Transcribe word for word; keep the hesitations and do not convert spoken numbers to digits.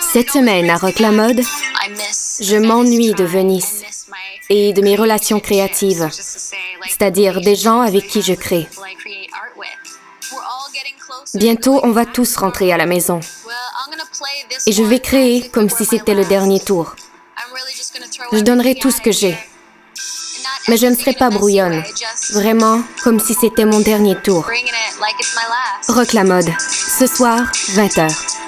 Cette semaine à Rock la Mode, je m'ennuie de Venise et de mes relations créatives, c'est-à-dire des gens avec qui je crée. Bientôt, on va tous rentrer à la maison. Et je vais créer comme si c'était le dernier tour. Je donnerai tout ce que j'ai. Mais je ne serai pas brouillonne. Vraiment, comme si c'était mon dernier tour. Rock la Mode, ce soir, vingt heures.